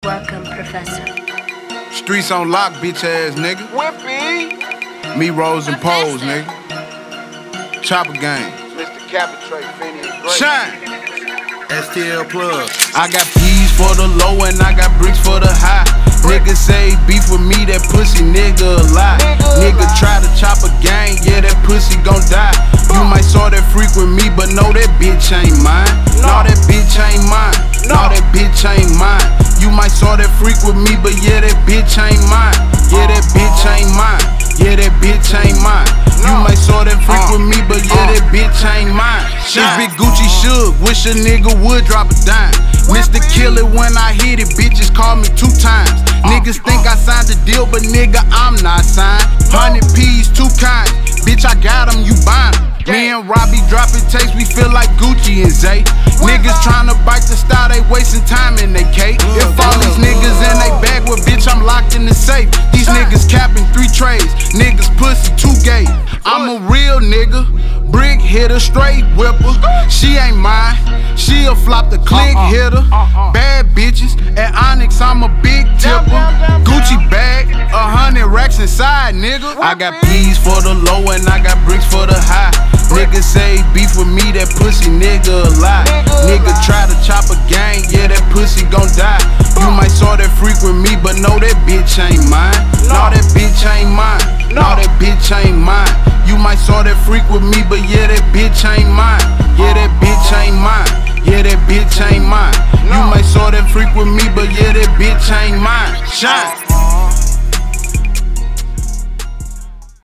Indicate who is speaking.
Speaker 1: Welcome, Professor.
Speaker 2: Streets on lock, bitch ass nigga.
Speaker 3: Whippy.
Speaker 2: Me, Rose, and Pose, nigga. Chopper gang.
Speaker 3: Mr. Capitrate, Finny and Gray.
Speaker 2: Shine.
Speaker 4: STL plug.
Speaker 2: I got peas for the low and I got bricks for the high. Nigga say beef with me, that pussy nigga a lie. Nigga try to chop a gang, yeah, that pussy gon' die. You might saw that freak with me, but no, that bitch ain't mine. No, that bitch ain't mine. No, that bitch ain't mine. You might saw that freak with me, but yeah, that bitch ain't mine. Yeah, that bitch ain't mine. Yeah, that bitch ain't mine. You might saw that freak with me, but yeah, that bitch ain't mine. This big Gucci shook, wish a nigga would drop a dime. Mr. Kill It when I hit it, bitches call me 2 times. Niggas think I signed the deal, but nigga, I'm not signed. 100 P's, 2 kinds. Bitch, I got them, you buy 'em. Me and Robbie dropping takes, we feel like Gucci and Zay. Niggas tryna bite the style, they wasting time in they cake. If all these niggas in they bag, well bitch, I'm locked in the safe. These niggas capping 3 trays, niggas pussy 2 gay. I'm a real nigga, brick hitter, straight whipper. She ain't mine, she'll flop the click hitter. Bad bitches, at Onyx, I'm a big tipper. Gucci bag, 100 racks inside, nigga. I got peas for the low and I got bricks for the high. Nigga say beef with me, that pussy nigga a lie. Nigga try to chop a gang, yeah, that pussy gon' die. You might saw that freak with me, but no, that bitch ain't mine. No, that bitch ain't mine. No, that bitch ain't mine. You might saw that freak with me, but yeah, that bitch ain't mine. Yeah, that bitch ain't mine. Yeah, that bitch ain't mine. You might saw that freak with me, but yeah, that bitch ain't mine. Shine.